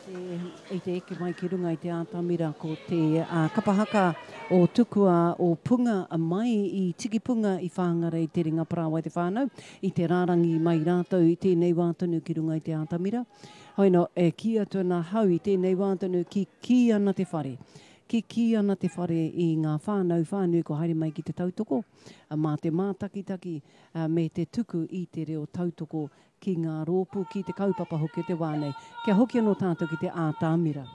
I te eke mai ki runga i te ātamira ko te kapahaka o tukua o punga a mai i tiki punga i whāngara i te ringa parawa i te whānau i te rārangi mai rātou i tēnei wātanu ki runga i te ātamira. Hoino, e kia tōna hau i tēnei wātanu ki ana te whare. Ki ana te whare i ngā whānau ko haere mai ki te tautoko, mā te mātakitaki me te tuku i te reo tautoko ki ngā rōpu, ki te kaupapa hoki te wānei. Kia hoki anō tātou ki te ātāmira.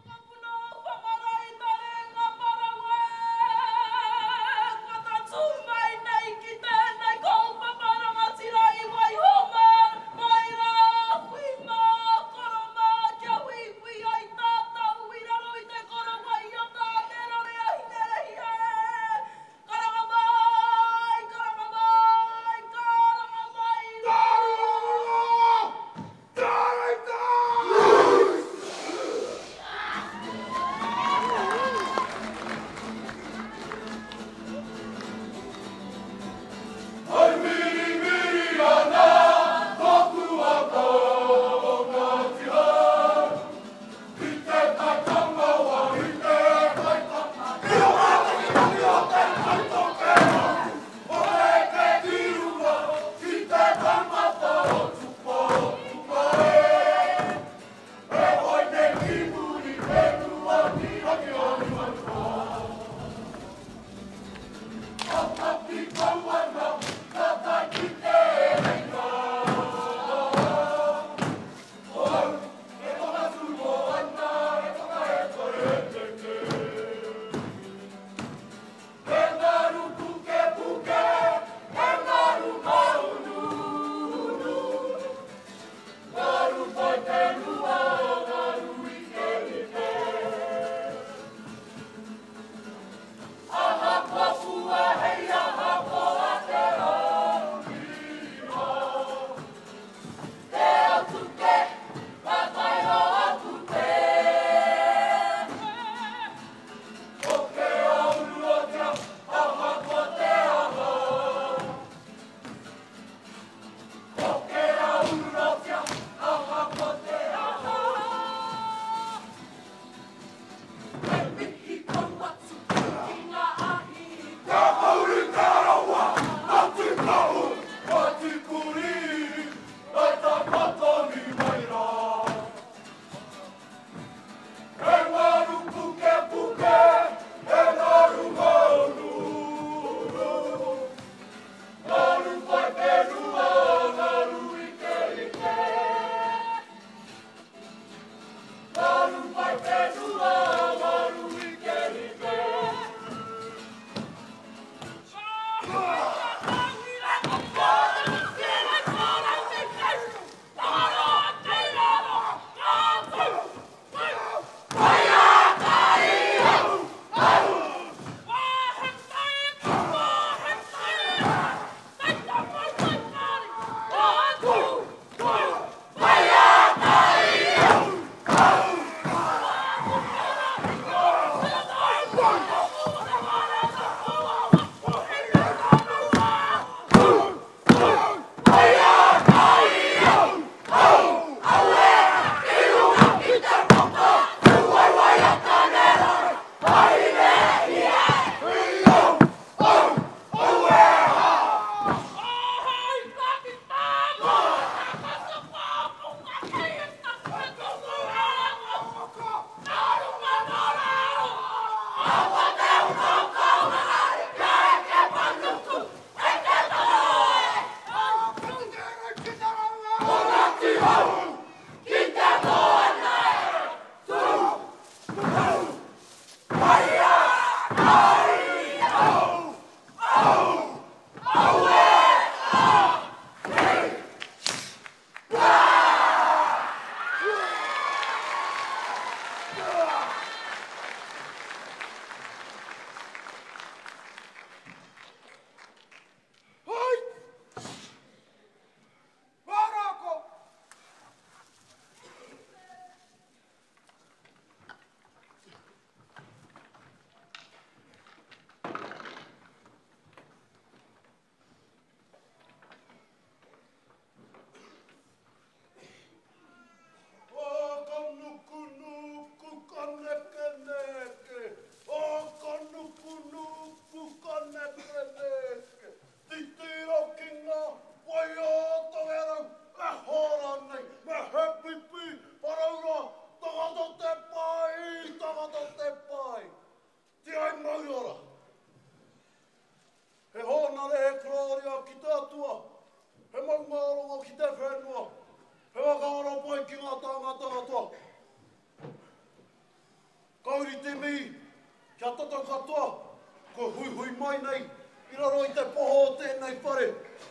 te mihi, kia toto katoa, ko hui mai nei, I raro I te poho o tēnei whare.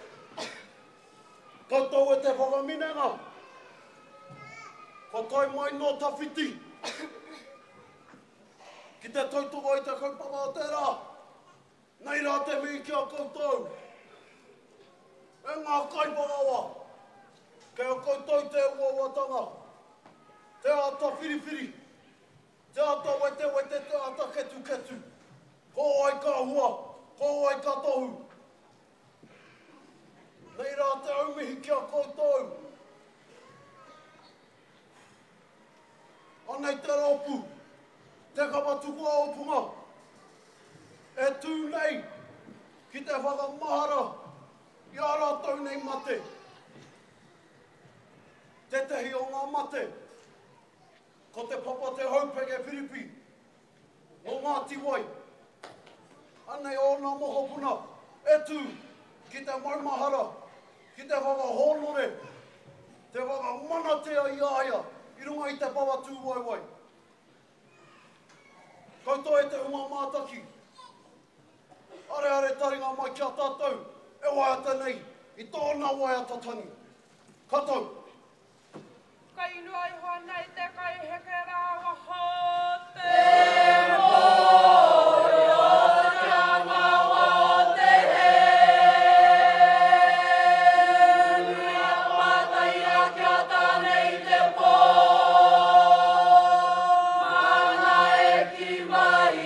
Koutou e te whakaminenga, ko tai mai no tawhiti, ki te tautoko I te kaupapa o te rā, nei rā te mihi kia koutou. E ngā kaiparawa, kei o koutou te uawatanga, te ata whiriwhiri, te ata wete, te ata ketu. Ko ai ka hua, ko ai ka tohu. Nei rā te aumihi kia koutou. Anei te raupu, te kapatukua opunga, e tū nei ki te whakamahara, I a rātou nei mate. Te tehi o ngā mate. Ko te papa te haupeke whiripi. O ngā tiwai. Anei o ngā mohopuna. E tū ki te maumahara. Ki te whakahonore. Te whakamanatea I aia. I runga I te pawa tūwaiwai. Koutou e te hunga mātaki. Are taringa mai kia tātou. E waiata nei, I tōna waiata tani. Katou. Ka inua I hoa nei te kai heke rāwa ho te mōi o te angawa o te he. Nui a mātai a kia tānei te pō. Mana e ki mai.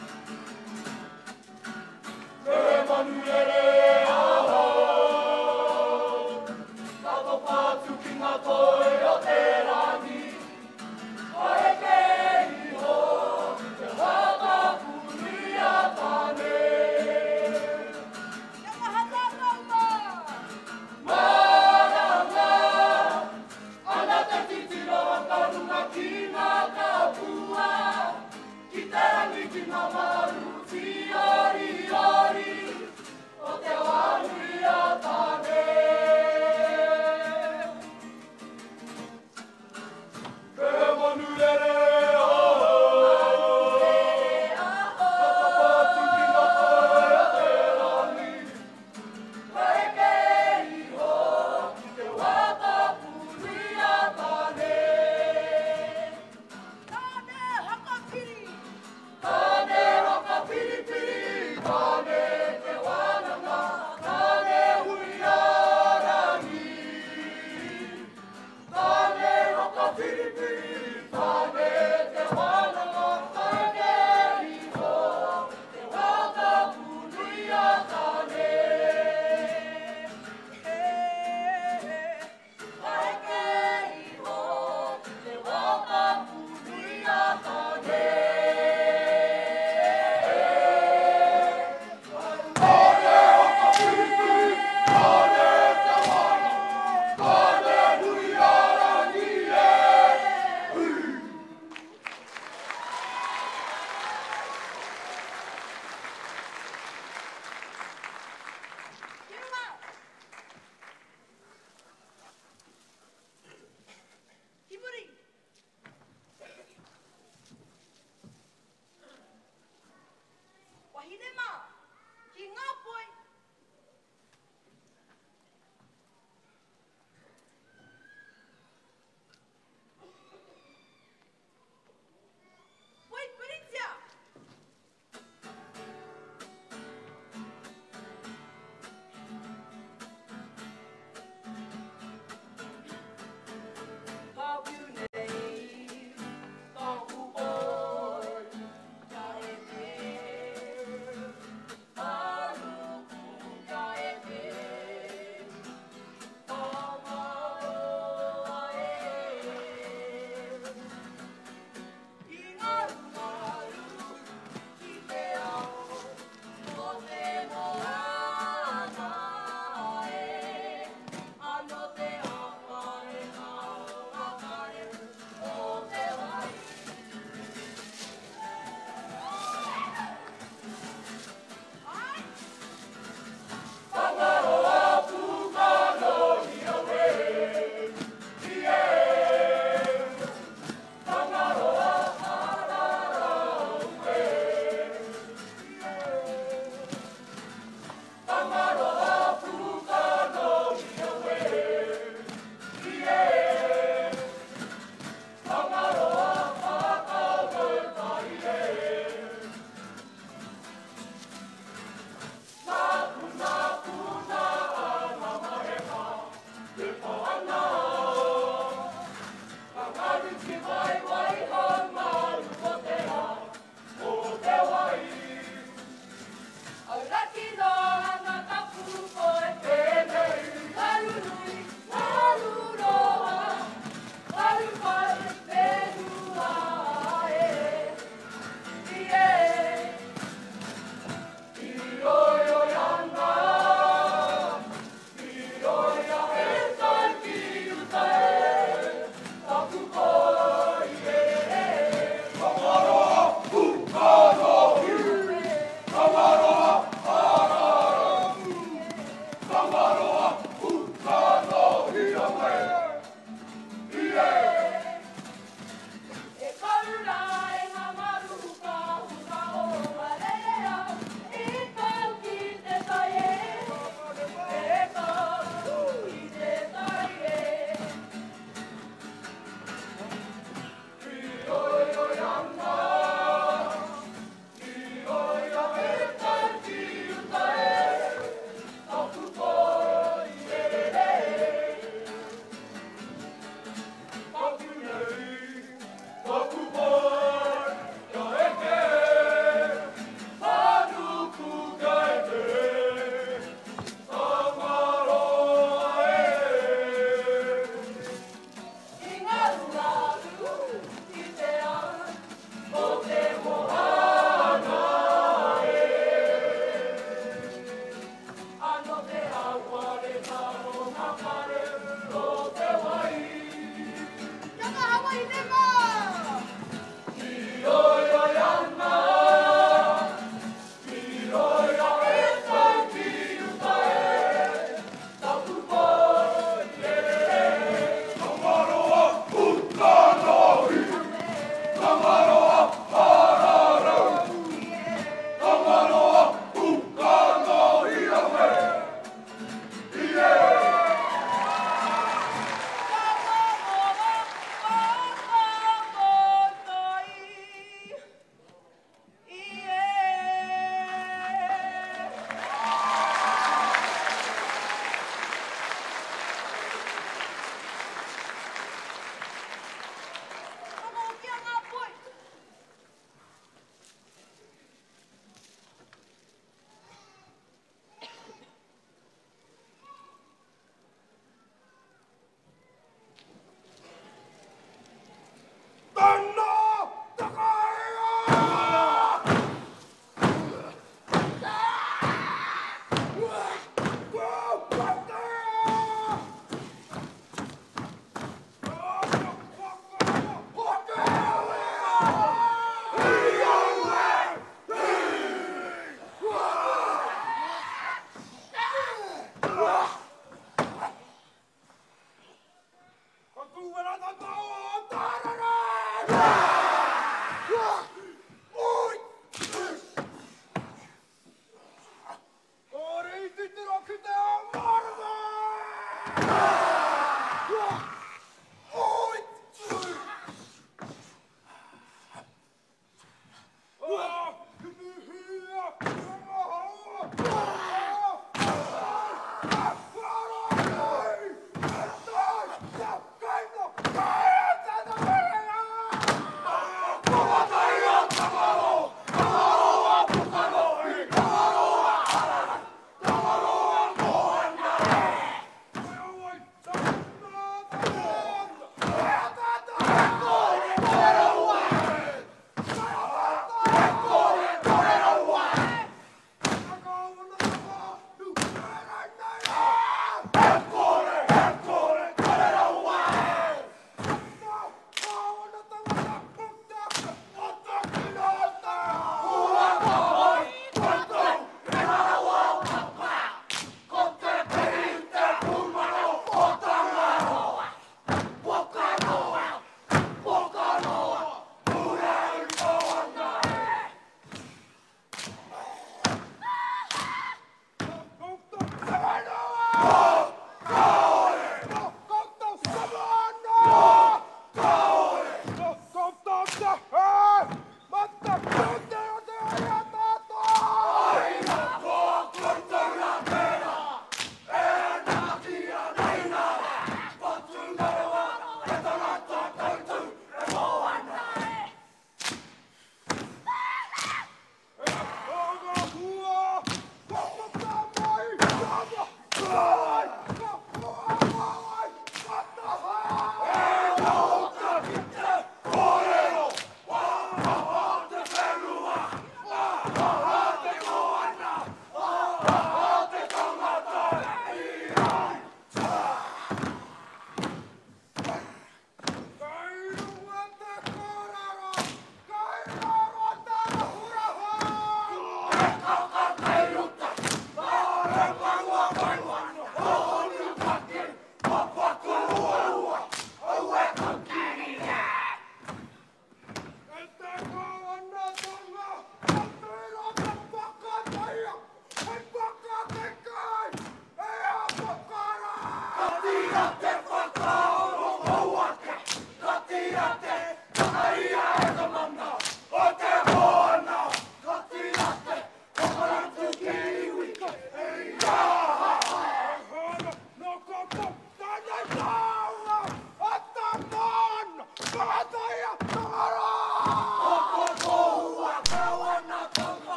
Emanuele, aho.